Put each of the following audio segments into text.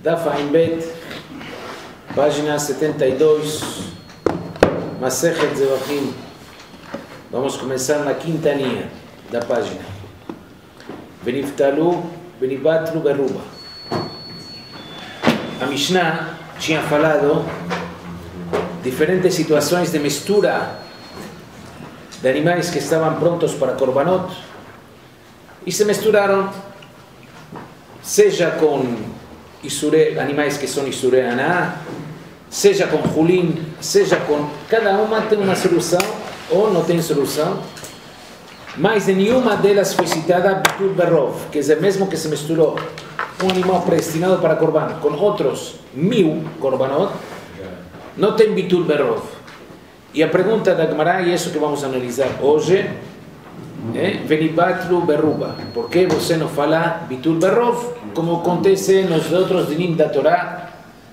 Daf Ain Bet, página 72, Masechet Zevachim. Vamos começar na quinta linha da página. Beniftalu, Benibatlu, Beruba. A Mishnah tinha falado diferentes situações de mistura de animais que estavam prontos para Korbanot e se misturaram, seja com animais que são Isurei Aná, seja com Hulin, seja com... Cada uma tem uma solução ou não tem solução, mas de nenhuma delas foi citada Bitul Berrov, quer dizer, mesmo que se misturou um animal predestinado para Korban com outros 1000 Korbanot, não tem Bitul Berrov. E a pergunta da Gemara, e isso que vamos analisar hoje, é Venibatlu Beruba. Por que você não fala Bitul Berrov, como acontece nos outros dinim da Torá,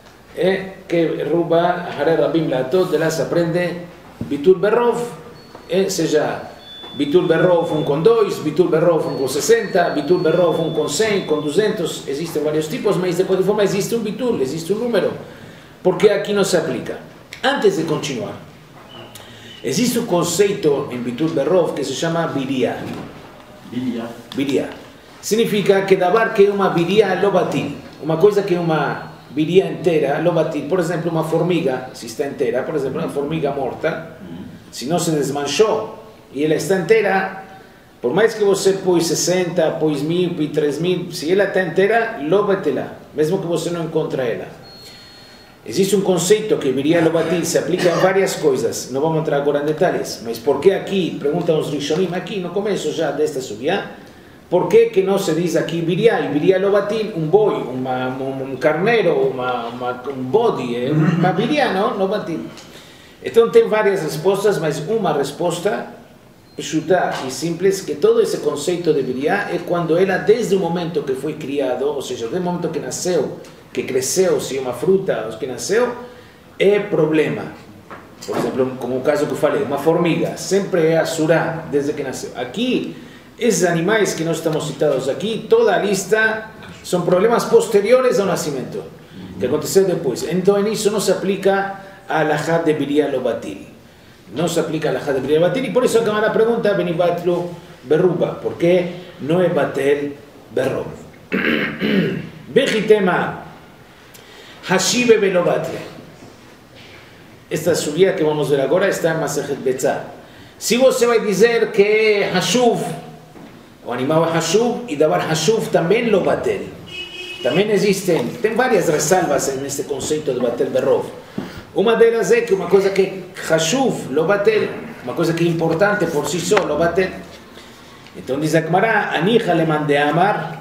que Ruba, Hare Rabim Latot, de lá se aprende Bitul Berrov, seja Bitul Berrov 1 com 2, Bitul Berrov 1 com 60, Bitul Berrov 1 com 100, com 200, existem vários tipos, mas de qualquer forma existe um Bitul, existe um número. Por que aqui não se aplica? Antes de continuar, existe um conceito em Bitul Berrov que se chama Biria. Biria. Significa que davar que é uma Biria lobatil. Uma coisa que é uma Biria inteira, lobatil. Por exemplo, uma formiga, se está inteira, por exemplo, uma formiga morta, se não se desmanchou e ela está inteira, por mais que você pôs 60, pôs 1000, pôs 3000, se ela está inteira, lobate-la, mesmo que você não encontre ela. Existe um conceito que Biria Lobatil se aplica em várias coisas, não vamos entrar agora em detalhes, mas por que aqui, perguntam os Rishonim, aqui no começo já desta subia, por que não se diz aqui Biria, e Biria Lobatil, um boi, um carneiro, um bode, uma Biria, não? Lobatil. Então tem várias respostas, mas uma resposta chuta e simples, que todo esse conceito de Biria é quando ela, desde o momento que foi criado, ou seja, desde o momento que nasceu, que cresceu, se é uma fruta, que nasceu, é problema. Por exemplo, como o caso que eu falei, uma formiga, sempre é assurá, desde que nasceu. Aqui, esses animais que nós estamos citados aqui, toda a lista são problemas posteriores ao nascimento, que aconteceu depois. Então, nisso não se aplica a alahá de Biria Lobatil. Não se aplica a alahá de Biria Lobatil, e por isso acaba a pergunta, Benibatlu Beruba, porque não é Batel Berrov. Bechitema Hashive Belobatle. Esta subida que vamos ver agora está em Masechet Betzah. Se você vai dizer que Hashuv, o animal é Hashuv, e davar Hashuv também Lobatel. Também existem, tem várias ressalvas neste conceito de Batel Berrov. Uma delas é que uma coisa que é Hashuv, Lobatel, uma coisa que é importante por si só, Lobatel. Então diz a Gemara, Anicha le mande amar.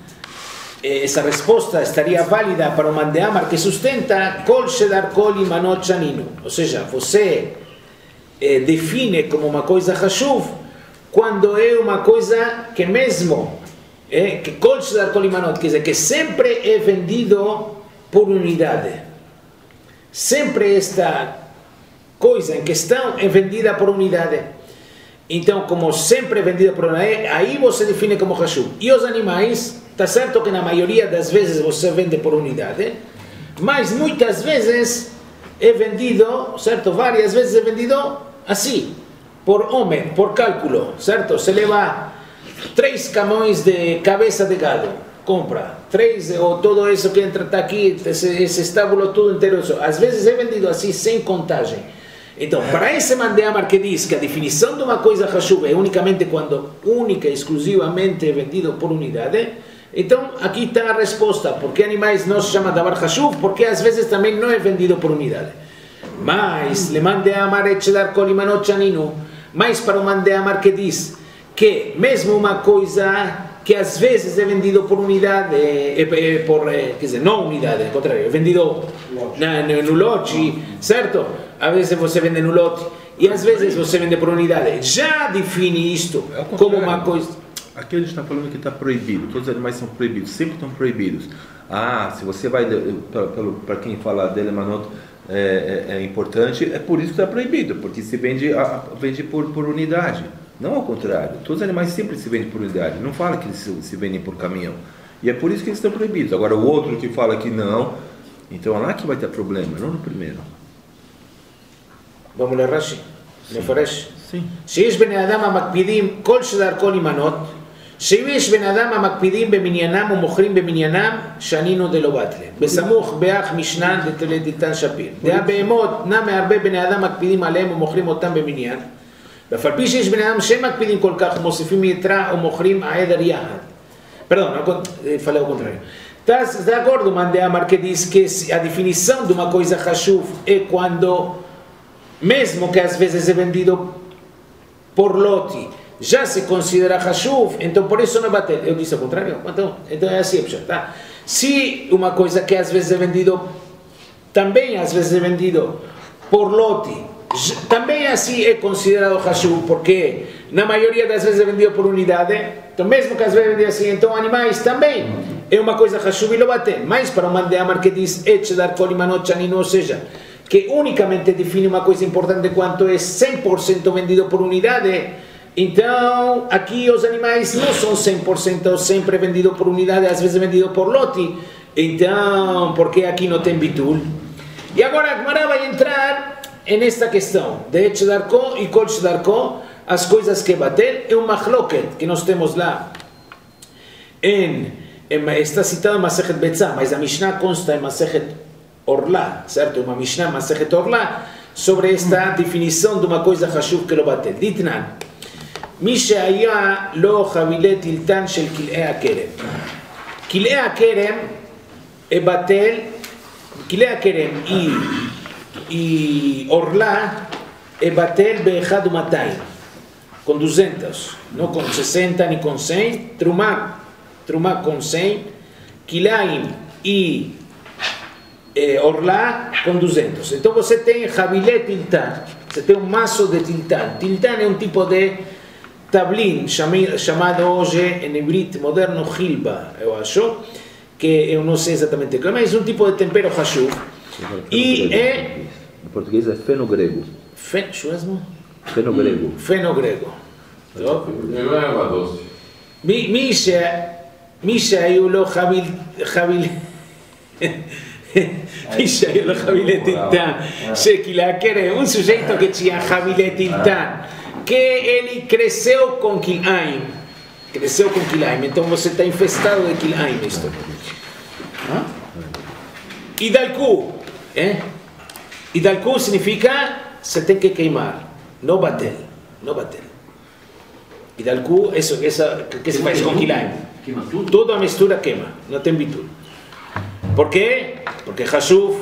Essa resposta estaria válida para o Mandeamar que sustenta Kol Shedar Kol Imanot Shaninu. Ou seja, você define como uma coisa Hashuv quando é uma coisa que mesmo, que Kol Shedar Kol Imanot, quer dizer, que sempre é vendido por unidade. Sempre esta coisa em questão é vendida por unidade. Então, como sempre é vendida por unidade, aí você define como Hashuv. E os animais... Está certo que na maioria das vezes você vende por unidade, mas muitas vezes é vendido, certo? Várias vezes é vendido assim, por homem, por cálculo, certo? Se leva 3 camões de cabeça de gado, compra 3, ou todo isso que entra está aqui, esse estábulo tudo inteiro, isso. Às vezes é vendido assim, sem contagem. Então, para esse Mandeamar que diz que a definição de uma coisa Hashuv é unicamente quando única e exclusivamente é vendido por unidade, então aqui está a resposta. Por que animais não se chama davar Hashuv? Porque às vezes também não é vendido por unidade. Mas, le Mandeamar etchedar kol imanot shaninu, mas para o Mandeamar que diz que mesmo uma coisa que às vezes é vendido por unidade, quer dizer, não unidade, ao contrário, é vendido no lote, certo? Às vezes você vende no lote e às vezes você vende por unidade. Já define isto como uma coisa... Aqui a gente está falando que está proibido, todos os animais são proibidos, sempre estão proibidos. Se você vai, para quem fala dele, Manot, é importante, é por isso que está proibido, porque se vende por unidade, não ao contrário. Todos os animais sempre se vendem por unidade, não fala que eles se vendem por caminhão. E é por isso que eles estão proibidos. Agora o outro que fala que não, então é lá que vai ter problema, não no primeiro. Vamos ler Rashi? מפרש? Sim. שיש בני אדם המקפידים כל שדרכו להימנות, שיש בני אדם המקפידים במניינם ומוכרים במניינם, שנינו דלא בטלה. בסמוך באח משנן דתן שפיר. דעה בהמות נע מהרבה בני אדם מקפידים עליהם ומוכרים אותם במניין, ואף על פי שיש בני אדם שמקפידים כל כך ומוסיפים יתרה ומוכרים העדר יחד. Perdão, falei ao contrário. Está de acordo, Mandéamar, que diz que a definição de uma coisa hashuv é quando, mesmo que às vezes é vendido por lote, já se considera hashuv, então por isso não é bater. Eu disse ao contrário? Então é assim, tá? Se uma coisa que às vezes é vendido, também às vezes é vendido por lote, também assim é considerado hashuv, porque na maioria das vezes é vendido por unidade, então mesmo que às vezes é vendido assim, então animais também é uma coisa hashuv e lo bater. Mas para o Mandéamar que diz etchedar kolimanot chanino, ou seja, que unicamente define uma coisa importante quanto é 100% vendido por unidade, então aqui os animais não são 100% sempre vendidos por unidade, às vezes é vendido por lote, então porque aqui não tem bitul. E agora a Gemara vai entrar nesta questão de etchedarko e kol shedarko, as coisas que bater, é um machloket que nós temos lá está citado em Masechet Betzah, mas a Mishnah consta em Masechet Orlá, certo? Uma Mishnah Masechet Orlá sobre esta definição de uma coisa hashuv que lo bater. Ditnan, מי שהיה לו חבילי טילטן של כלאי הכרם. כלאי הכרם בטל, כלאי הכרם היא עורלה בטל באחד ומאתיים, con 200, no con 60 ni con 100, trumá con 100, quilaim e orlá com 200. Então você tem jabilé tiltán, você tem um maço de tiltán. Tiltán é um tipo de tablin chamado hoje em hebrito moderno hilba, eu acho, que eu não sei exatamente como, mas é um tipo de tempero hashuv. E é... Em português é fenogrego. Fenogrego. Fenogrego. Não é água doce. מי שהיו לו חבילי טילטן, שכלאי הכרם, um sujeito que tinha חבילי טילטן, que ele cresceu com quilaim, então você está infestado de quilaim nisto. Idalku, Idalku significa você tem que queimar, não bater. Idalku, isso que se faz com quilaim. Toda a mistura queima, não tem bitul. Por quê? Porque hashuv,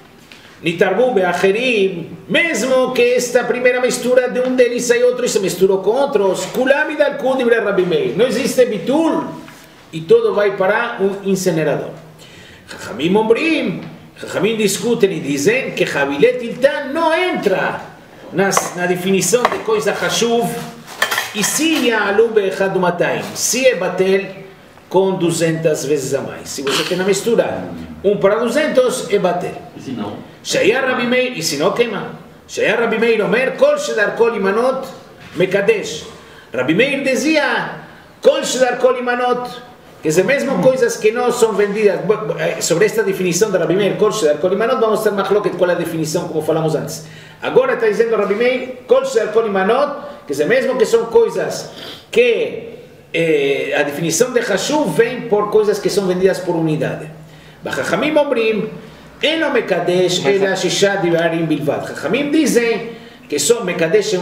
nitarbu beacherim, mesmo que esta primeira mistura de um deles e outro se misturou com outros, kulam idalku divrei Rabbi Meir, não existe bitul e todo vai para um incinerador. Chachamim ombrim, Chachamim discutem e dizem que Jabilé Tiltán não entra na definição de coisa hashuv e se Ya'alu be'echad u'matayim, se é bater com 200 vezes a mais. Se você tem a mistura 1 para 200, é bater. E se não? Shaya Rabbi Meir, e se não queima. Shaya Rabbi Meir omer, kol shedarko limanot mekadesh. Rabbi Meir dizia, kol shedarko limanot, que é mesmo coisas que não são vendidas. Sobre esta definição de Rabbi Meir, kol shedarko limanot, vamos ter machloket qual é a definição, como falamos antes. Agora está dizendo Rabbi Meir, kol shedarko limanot, que é mesmo que são coisas que a definição de hashuv vem por coisas que são vendidas por unidade. Chachamim ombrim, eno mekadesh ela shisha divarim bilvad. Chachamim dizem que só mekadesh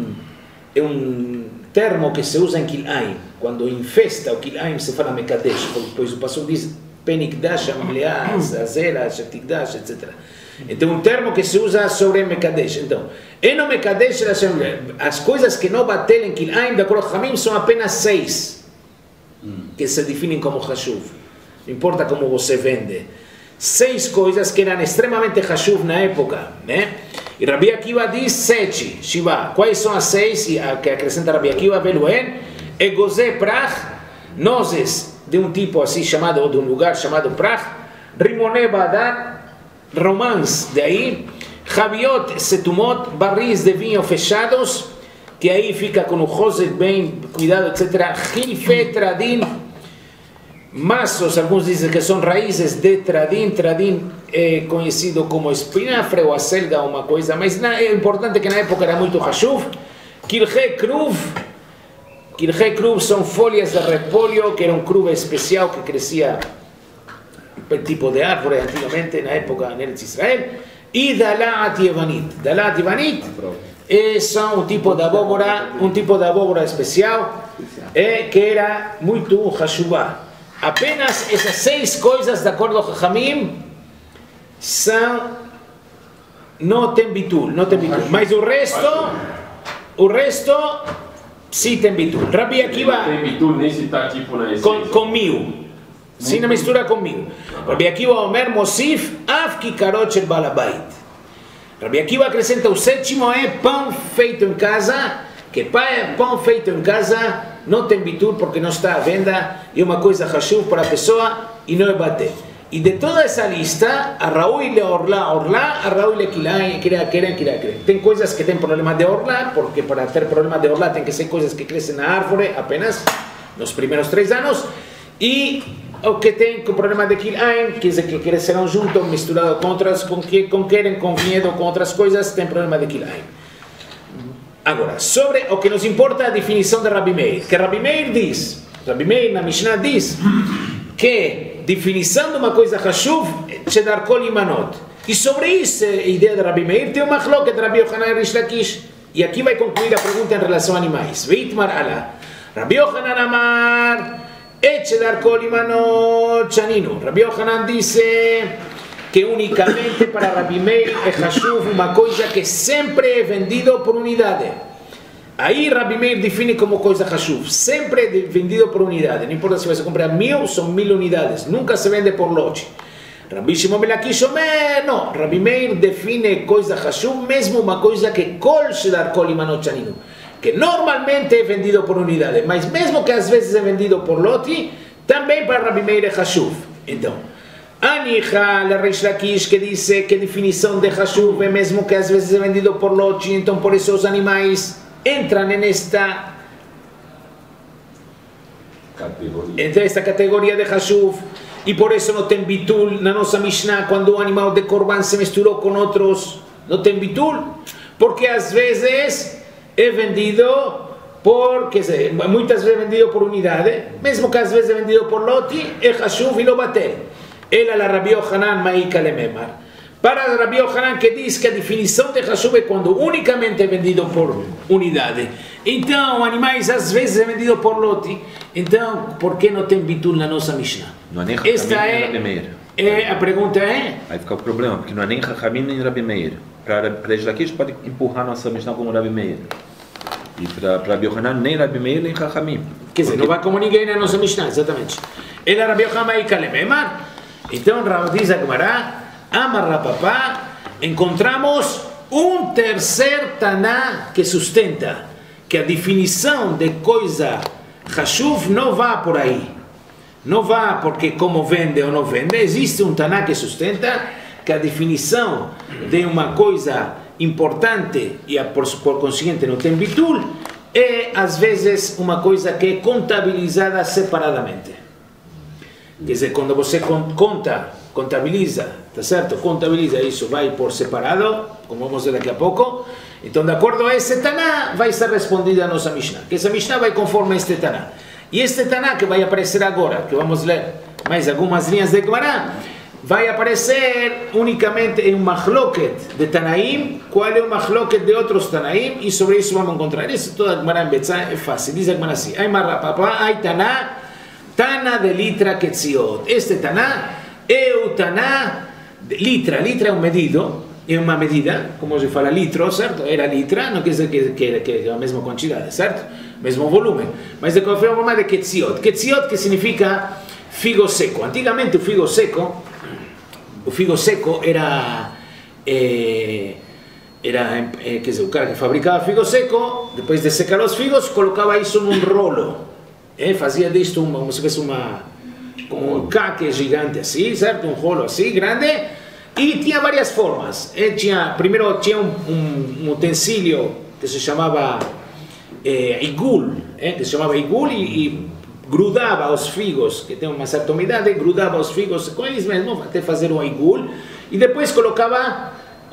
é um termo que se usa em Kilaim. Quando infesta o Kilaim se fala mekadesh, pois o pastor diz penikdash, amleah, azera, shetikdash, etc. Então um termo que se usa sobre mekadesh. Então, eno mekadesh, as coisas que não batem em Kilaim, de acordo com Chachamim, são apenas 6 que se definem como hashuv. Não importa como você vende. 6 coisas que eram extremamente hashuv na época, né? E Rabi Akiva diz 7, Shiva. Quais são as 6 que acrescenta Rabi Akiva? Veluen, egozé prach, nozes de um tipo assim chamado, ou de um lugar chamado prach, rimoné badat, romãs, de aí, javiot setumot, barris de vinho fechados, que aí fica com o roset bem cuidado, etc. Gilfe tradin, Masos, alguns dizem que são raízes de Tradim. Tradim é conhecido como espinafre ou acelga, uma coisa, mas é importante que na época era muito hashuv. Kirchei Kruv são folhas de repolho, que era um cruve especial que crescia tipo de árvore antigamente na época em Eretz Israel. E Dalat Yevanit. Dalat Yevanit são um tipo de abóbora especial que era muito hashuvá. Apenas essas 6 coisas, de acordo com Chachamim, não tem bitul, mas o resto sim tem bitul. Rabi Akiva tem bitul nem se está tipo na essência. Com mil, sim, na mistura com mil. Rabi Akiva Omer Mosif Av Kikarot Shel Baal Habayit. Rabi Akiva acrescenta o 7º é pão feito em casa, que pão feito em casa não tem bitul porque não está à venda, é uma coisa hashuv para a pessoa e não é bater. E de toda essa lista, a Raúl le orla, a Raúl le quilai, querem. Tem coisas que tem problema de orla, porque para ter problema de orla tem que ser coisas que crescem na árvore apenas nos primeiros 3 anos, e o que tem com problema de quilai, quer dizer que crescerão junto, misturado com outras, com vinhedo, com outras coisas, tem problema de quilai. Agora, sobre o que nos importa a definição de Rabi Meir, que Rabi Meir na Mishnah diz que definição de uma coisa hashuv é Shedar Kol Imanot. E sobre isso, a ideia de Rabi Meir tem uma machloket de Rabi Yochanan e Rish Lakish. E aqui vai concluir a pergunta em relação a animais. Veitmar ala. Rabi Yochanan amar et Shedar Kol Imanot Shaninu. Rabi Yochanan disse que unicamente para Rabi Meir é hashuv uma coisa que sempre é vendido por unidade. Aí Rabi Meir define como coisa hashuv, sempre é vendido por unidade. Não importa se você comprar 1000, são 1000 unidades, nunca se vende por lote. Rabi Shimon ben Lakish Omer, não, Rabi Meir define coisa hashuv, mesmo uma coisa que kol shedar kol imanot shaninu, que normalmente é vendido por unidade, mas mesmo que às vezes é vendido por lote, também para Rabi Meir é hashuv. Então, Anicha, le Rish Lakish, que diz que a definição de hashuv é mesmo que às vezes é vendido por lote, então por isso os animais entram nesta categoria de hashuv, e por isso não tem bitul na nossa Mishnah quando o animal de korban se misturou com outros, não tem bitul, porque às vezes é vendido por, quer dizer, muitas vezes é vendido por unidade, mesmo que às vezes é vendido por lote, é hashuv e não bater. Ela la Rabi Yochanan ma'ika lememar. Para Rabi Yochanan, que diz que a definição de hashuv é quando unicamente é vendido por unidade. Então, animais às vezes é vendido por lote. Então, por que não tem bitul na nossa Mishnah? Não é nem esta Rabi Meir. A pergunta é? Aí fica o problema, porque não é nem Chachamim nem Rabi Meir. Para Rish Lakish pode empurrar nossa Mishnah como Rabi Meir. E para Rabi Yochanan nem Rabi Meir nem Chachamim. Quer dizer, não vai como ninguém na nossa Mishnah, exatamente. Ela Rabi Yochanan ma'ika lememar. Então, diz a Gemara, Amar Rapapá, encontramos um terceiro Taná que sustenta que a definição de coisa hashuv não vá por aí. Não vá porque como vende ou não vende. Existe um Taná que sustenta que a definição de uma coisa importante e por conseguinte não tem bitul é às vezes uma coisa que é contabilizada separadamente. Quer dizer, quando você contabiliza, tá certo? Contabiliza isso, vai por separado, como vamos ver daqui a pouco. Então, de acordo a esse Taná, vai ser respondida a nossa Mishnah. Que essa Mishnah vai conforme este Taná. E este Taná que vai aparecer agora, que vamos ler mais algumas linhas de Gemara, vai aparecer unicamente em um machloket de Tanaim. Qual é o machloket de outros Tanaim? E sobre isso vamos encontrar. Isso toda a Gemara em Betzá é fácil. Diz a Gemara assim, ai marrapapá, ai Taná, Tana de litra ketziot. Este Taná é o Taná de litra. Litra é um medido, é uma medida, como se fala litro, certo? Era litra, não quer dizer que é a mesma quantidade, certo? Mesmo volume. Mas de qualquer forma de ketziot. Ketziot que significa figo seco. Antigamente o figo seco era quer dizer, o cara que fabricava figo seco, depois de secar os figos, colocava isso num rolo. Fazia disto como se fosse um caque gigante assim, certo? Um rolo assim, grande, e tinha várias formas. Primeiro tinha um utensílio que se chamava igul, e grudava os figos, que tem uma certa umidade, grudava os figos com eles mesmos até fazer um igul, e depois colocava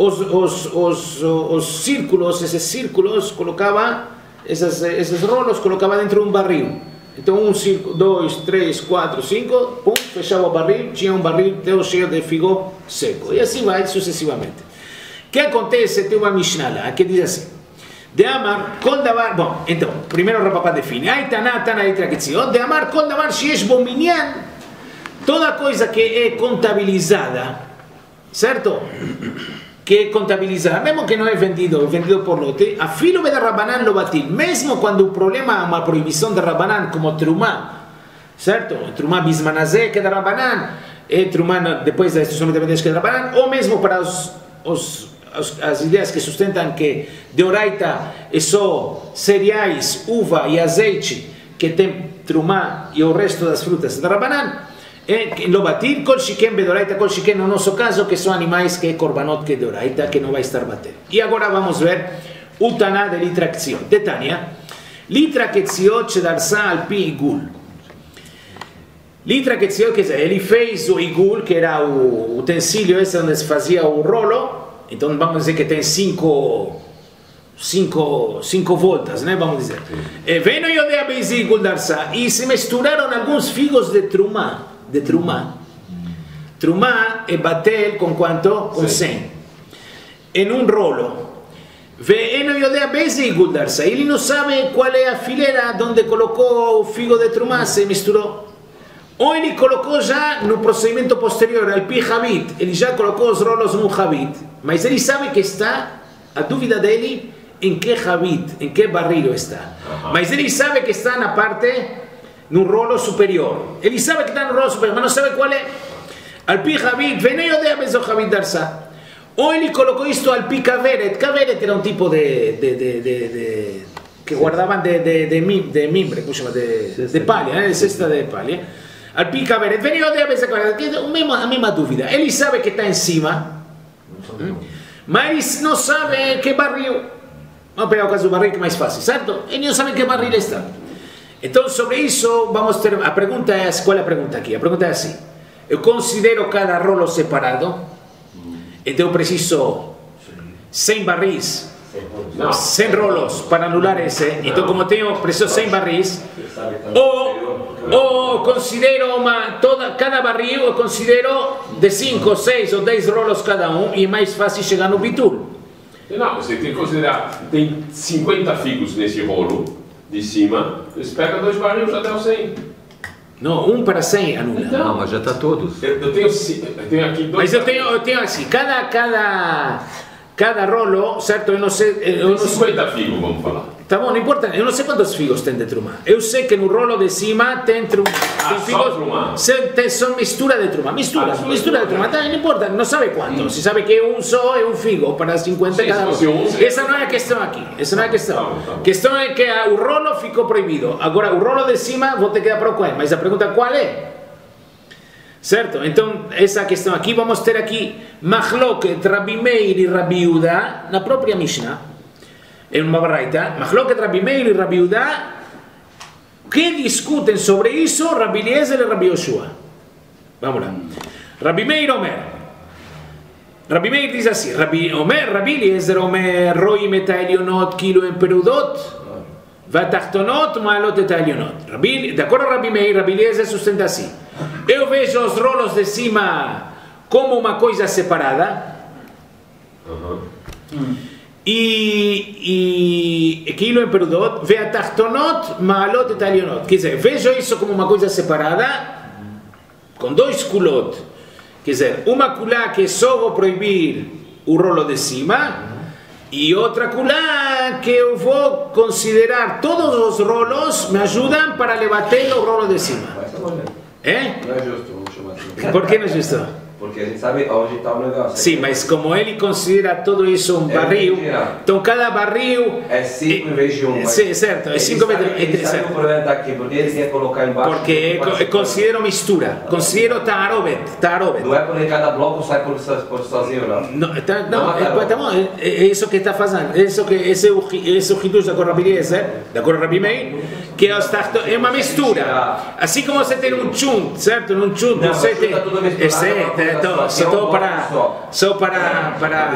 os círculos, esses círculos, colocava esses rolos, colocava dentro de um barril. Então 1, 5, 2, 3, 4, 5, pum, fechava o barril, tinha um barril todo cheio de figo seco. E assim vai sucessivamente. O que acontece? Tem uma Mishnah lá que diz assim: de Amar, Kol Davar. Bom, então, primeiro o Rapapá define. Ai Taná, Taná Litra Ketziot. De Amar, Kol Davar, Shiesh Bo Minyan. Toda coisa que é contabilizada, certo? Que é contabilizada, mesmo que não é vendido por lote, a filo de Rabbanan lo batil, mesmo quando o problema é uma proibição de Rabbanan, como Trumá, certo? Trumá bismanazé, que é de Rabbanan, e Trumá depois da instrução de que é de Rabbanan, ou mesmo para as ideias que sustentam que de Oraita é só cereais, uva e azeite, que tem Trumá e o resto das frutas de Rabbanan, lo batir, kol shiken bedoraita, kol shiken no nosso caso, que são animais que é korbanot que é doraita, que não vai estar batendo. E agora vamos ver o Taná de Litra Ketziot. De Tânia, Litra Ketziot shedarsa al pi igul. Litra Ketziot, quer dizer, ele fez o igul, que era o utensílio esse onde se fazia o rolo, então vamos dizer que tem cinco voltas, né? Vamos dizer. Veno yodea beizi igul darsa, e se misturaram alguns figos de Trumá. De Trumá. Trumá é bater com quanto? Com 100. Em um rolo. Ele não sabe qual é a fileira onde colocou o figo de Trumá, se misturou. Ou ele colocou já no procedimento posterior, al pi Havit, ele já colocou os rolos no Havit, mas ele sabe que está, a dúvida dele, em que Havit, em que barril está. Mas ele sabe que está na parte... no rolo superior. Ele sabe que está no rolo superior, mas não sabe qual é. Al pi Havit, veneio de abezo Havit darsa. Ou ele colocou isto al pi Kaveret. Kaveret era um tipo que guardavam de mimbre, como chama? De palha, né? De cesta de palha. Al pi Kaveret, veneio de abezo Kaveret. A mesma dúvida. Ele sabe que está em cima, mas não sabe que barril. Vamos pegar o caso do barril que é mais fácil, certo? Ele não sabe que barril está. Então, sobre isso, vamos ter... A pergunta é... Qual é a pergunta aqui? A pergunta é assim. Eu considero cada rolo separado, então eu preciso 100 barris, 100 rolos para anular esse. Então, como preciso 100 barris, ou considero cada barril, eu considero de 5, 6 ou 10 rolos cada um, e é mais fácil chegar no bitul. Não, você tem que considerar, tem 50 figos nesse rolo de cima, eles pegam 2 barris até o 100. Não, 1 para 100 anula. Então, não, mas já está todos. Eu tenho aqui 2. Mas eu tenho assim, cada rolo, certo? Eu não sei... 50 figos, vamos falar. Tá bom, não importa, eu não sei quantos figos tem de Trumá. Eu sei que no rolo de cima tem figos... São mistura de Trumá. Mistura de Trumá, não importa, não sabe quanto. Se sabe que é um só, é um figo, para 50 cada rolo. Essa não é a questão aqui, essa não é a questão. A questão é que o rolo ficou proibido. Agora, o rolo de cima, vou ter que dar para o Cohen. Mas a pergunta qual é? Certo? Então, essa questão aqui, vamos ter aqui Machloket, Rabbi Meir e Rabbi Yehuda, na própria Mishnah. Em uma baraita, Machloket Rabbi Meir e Rabbi Yehuda, que discutem sobre isso Rabbi Eliezer e Rabbi Yoshua. Vamos lá. Rabbi Meir Omer. Rabbi Meir diz assim, Rabbi Eliezer Omer, roim et העליונות כאילו הם פרודות, והתחתונות מעלות את העליונות. De acordo a Rabbi Meir, Rabbi Eliezer sustenta assim. Eu vejo os rolos de cima como uma coisa separada. E aquilo é perudot, ve a tachtonot maalot et alionot. Quer dizer, vejo isso como uma coisa separada, com 2 kulot. Quer dizer, uma kulá que só vou proibir o rolo de cima, e outra kulá que eu vou considerar todos os rolos me ajudam para levantar o rolo de cima. É? Não é justo, vamos chamar assim. Por que não é justo? Porque a gente sabe onde está o negócio. Sim, mas como ele considera tudo isso um barril, então cada barril... É 5 em vez de 1. Sim, certo, é 5 vezes... Ele sabe o problema está aqui, porque ele quer colocar embaixo... Porque considero mistura, considero ta'arobet. Não é porque cada bloco sai por sozinho, não. Não, tá bom, é isso que está fazendo, esse é o Hidush da Rabbi Eliezer, da Rabbi Meir, que é uma mistura. Assim como você tem um chunt, certo? Num chunt você tem... Só para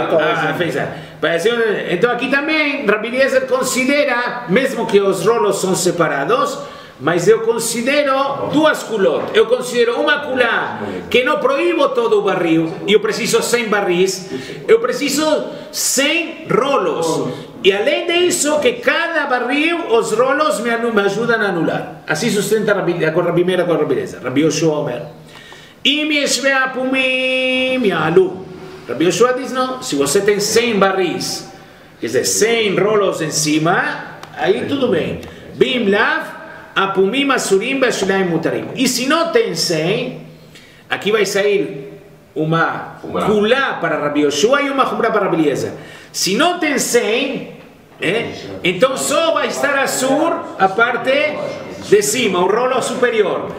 então aqui também, Rabi Eliezer considera, mesmo que os rolos são separados, mas eu considero duas culot. Eu considero uma culá que não proíbo todo o barril, e eu preciso 100 barris, eu preciso 100 rolos. E além disso, que cada barril, os rolos me ajudam a anular. Assim sustenta a Rabi Meir com a Rabi Eliezer. Rabi Yoshua Omer, Im yeshve apumim yalu. Rabi Yoshua diz, não, se você tem 100 barris, quer dizer, 100 rolos em cima, aí tudo bem. Bim lav, apumim asurim bashulaim mutarim. E se não tem 100, aqui vai sair uma kulá para Rabi Yoshua e uma humra para Rabi Eliezer. Se não tem 100, então só vai estar assur a parte de cima, o rolo superior.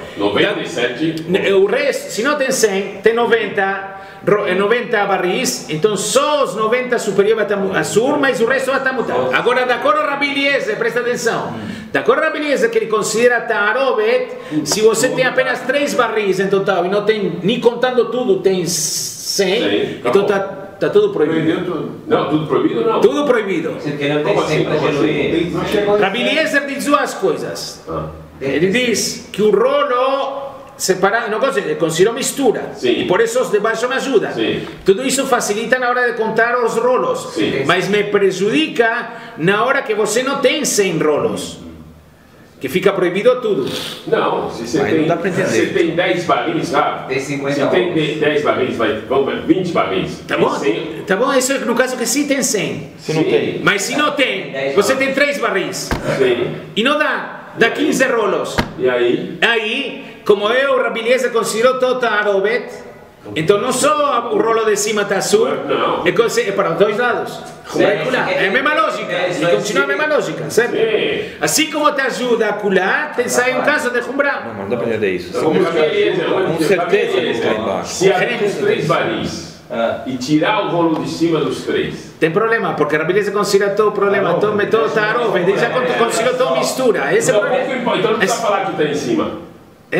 97. O resto, se não tem 100, tem 90 barris, então só os 90 superiores vai estar assur, mas o resto vai estar mutado. Agora, de acordo com Rabi Eliezer, presta atenção, de acordo com Rabi Eliezer, que ele considera ta'arovet, se você tem apenas 3 barris em total e não tem, nem contando tudo, tem 100, então está tudo proibido. Não, tudo proibido não. Tudo proibido. Como assim? Rabi Eliezer diz duas coisas. Ele diz que o rolo separado, não considera mistura. Sim. E por isso os de baixo me ajudam. Sim. Tudo isso facilita na hora de contar os rolos. Sim. Mas me prejudica na hora que você não tem 100 rolos. Que fica proibido tudo. Não, se você Mas não dá pra entender. você tem 10 barris, sabe? Tem 50 Se tem 10 barris, vamos ver, 20 barris. Tá bom? Tem 100. Tá bom? Isso é no caso que sim tem 100. Se não tem. Mas se não tem, você tem 3 barris. Sim. E não dá 15 rolos. E aí? Aí, como eu, Rabi Eliezer considerou todo ta'arovet, então não só o rolo de cima está azul, é para os dois lados. É a mesma lógica, e continua a mesma lógica, certo? Assim como te ajuda a cular, tem sai um caso de Humbrá. Não dá para entender isso. Com certeza não está embaixo. Se abrir os 3 baris e tirar o rolo de cima dos 3. Tem problema, porque Rabi Eliezer considera todo o problema, todo ta'arovet, ele já considerou toda mistura. Esse é o problema. Então não precisa falar que está em cima.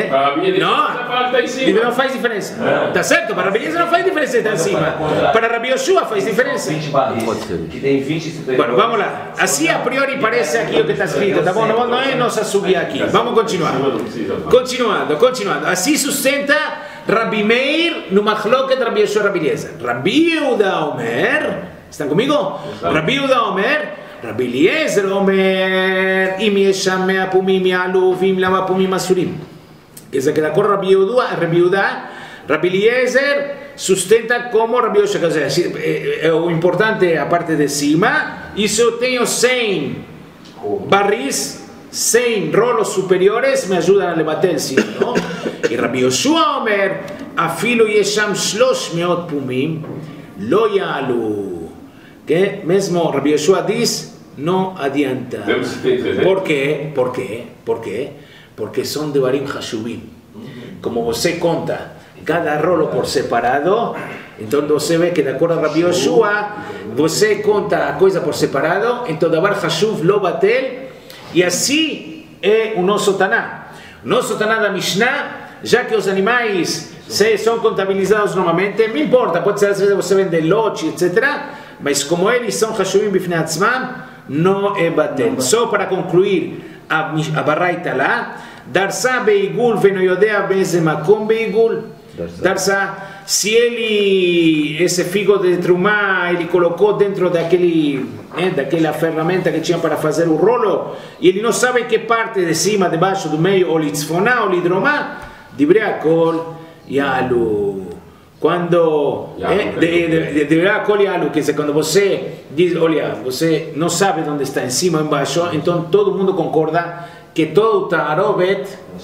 Não faz diferença. Tá certo? Para Rabi Eliezer não faz diferença estar em cima. Para Rabi Yoshua faz diferença. 20 barris. Que tem 20 e 50. Bueno, vamos lá. Assim a priori parece aqui o que está escrito, tá bom? Não é nossa subida aqui. Vamos continuar. Continuando. Assim sustenta Rabi Meir no machloket Rabi Yoshua Rabi Eliezer. Rabi Yehuda Omer, estão comigo? Rabi Yehuda Omer, Rabi Eliezer Omer, im yesham me'apumim ya'lu v'im lam apumim asurim. Quer dizer que de acordo com Rabi Yehuda, Rabi Eliezer sustenta como Rabi Yoshua. Quer dizer, o importante é a parte de cima, e se eu tenho 100 barris, 100 rolos superiores, me ajudam a levantar el cima, não? E Rabi Yoshua Omer, afilo yesham 300 pumim, lo ya'lu. Que mesmo Rabi Yoshua diz, não adianta. Por quê? Porque são devarim hashuvim. Como você conta cada rolo por separado, então você vê que de acordo a Rabi Yoshua, você conta a coisa por separado, então davar hashuv lo batel, e assim é o nosso Taná. O nosso Taná da Mishnah, já que os animais são contabilizados normalmente, não importa, pode ser às vezes você vende lote, etc., mas como eles são hashuvim bifnei atzmam, não é batel. Só para concluir a baraita lá, Darsa beigul veno yodea beze makom beigul. Darsa, se ele, esse figo de trumá, ele colocou dentro daquela ferramenta que tinha para fazer o rolo, e ele não sabe que parte de cima, de baixo, do meio, ou litzfoná, ou lidromá, divrei akol yalu. Quando divrei akol yalu, quer dizer, quando você diz, olha, você não sabe onde está, em cima ou embaixo, então todo mundo concorda que todo o ta'arovet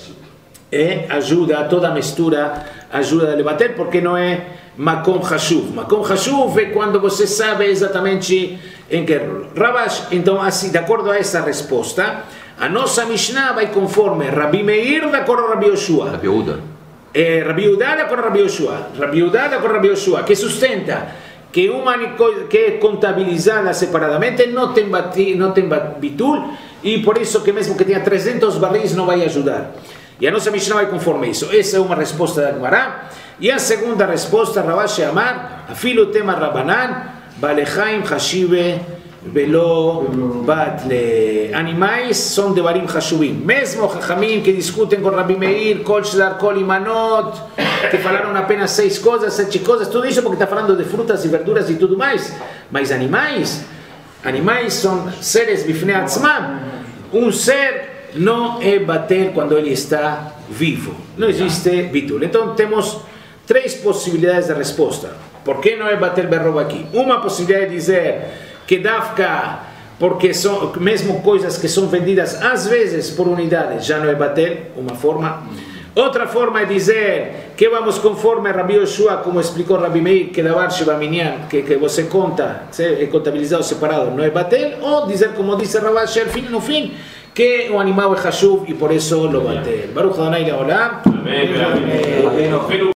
ajuda, toda a mistura ajuda a levantar, porque não é makom hashuv. Makom hashuv é quando você sabe exatamente em que Rabash. Então, assim, de acordo a essa resposta, a nossa Mishnah vai conforme Rabi Meir de acordo a Rabi Yoshua. Rabi Yehuda. Rabi Yehuda de acordo a Rabi Yoshua. Rabi Yehuda de acordo a Rabi Yoshua, que sustenta que uma que é contabilizada separadamente não tem bitul, e por isso que mesmo que tenha 300 barris não vai ajudar. E a nossa Mishnah vai conforme isso. Essa é uma resposta da Gemara. E a segunda resposta, Ravashi Amar, Afilu tema Rabanan, Balechaim Hashive Velo Batle. Animais são devarim Hashuvim. Mesmo Chachamim que discutem com Rabi Meir, Kol Shedar Kol Imanot, que falaram apenas 6 coisas, 7 coisas, tudo isso porque está falando de frutas e verduras e tudo mais. Mas animais são seres bifnei atzmam. Um ser não é bater quando ele está vivo. Não existe bitul. Então temos 3 possibilidades de resposta. Por que não é bater berroba aqui? Uma possibilidade é dizer que dafka, porque são mesmo coisas que são vendidas às vezes por unidade, já não é bater, uma forma. Outra forma é dizer que vamos conforme Rabi Yoshua, como explicou Rabi Meir, que davar sheva minyan, que você conta, é contabilizado separado, não é bater, ou dizer como disse Ravashi no fim, que o animal é hashuv e por isso lo bater. Baruch Adonai Leolam. Amém.